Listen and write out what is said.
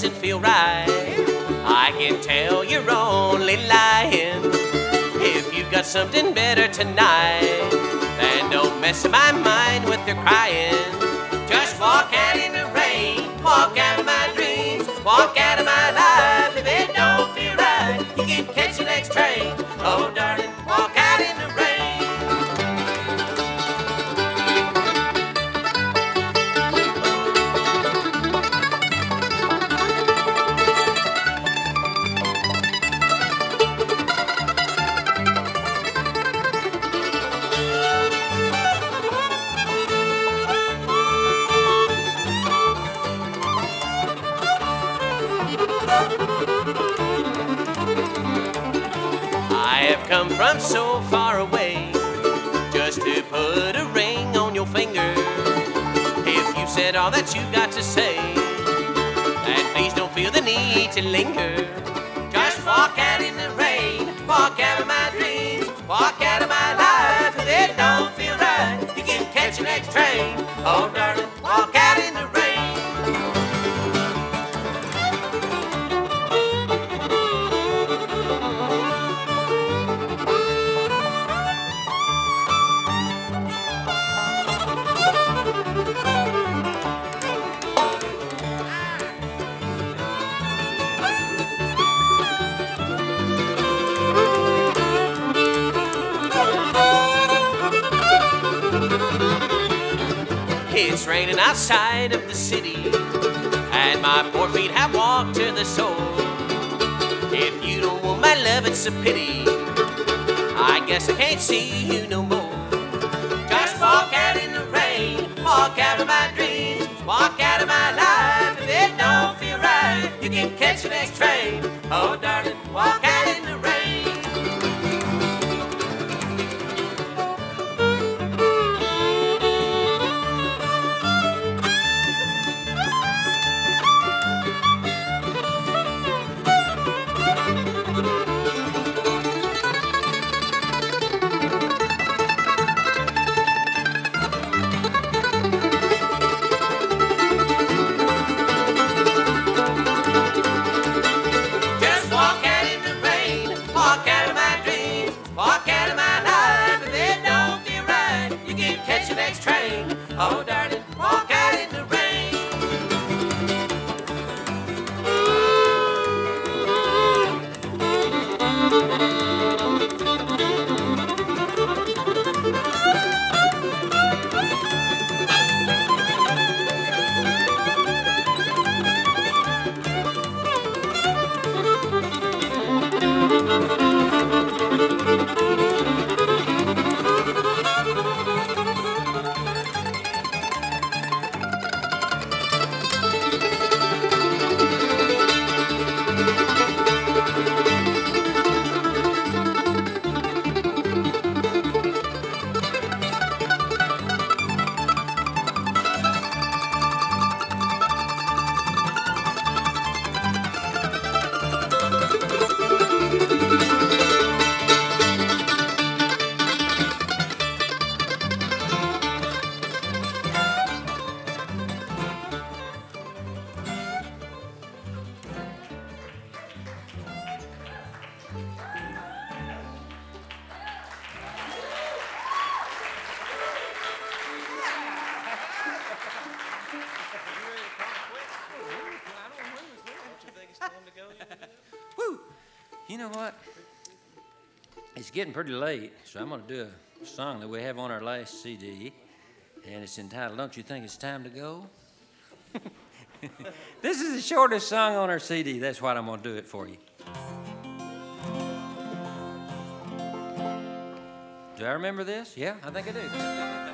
doesn't feel right. I can tell you're only lying. If you've got something better tonight, then don't mess with my mind with your crying. Just walk out in the rain, walk out of my dreams, walk out of my life. If it don't feel right, you can catch the next train. Oh, darling, walk out in the rain. I have come from so far away just to put a ring on your finger. If you said all that you've got to say, then please don't feel the need to linger. Just walk out in the rain, walk out of my dreams, walk out of my life. If it don't feel right, you can catch the next train. Oh, darling, walk out in the rain. It's raining outside of the city, and my poor feet have walked to the soul. If you don't want my love, it's a pity. I guess I can't see you no more. Just walk out in the rain, walk out of my dreams, walk out of my life. If it don't feel right, you can catch the next train. Oh, darling, walk out in the rain. Oh, darling, walk out in the rain. Woo! You know what? It's getting pretty late, so I'm going to do a song that we have on our last CD, and it's entitled, Don't You Think It's Time to Go? This is the shortest song on our CD. That's why I'm going to do it for you. Do I remember this? Yeah, I think I do.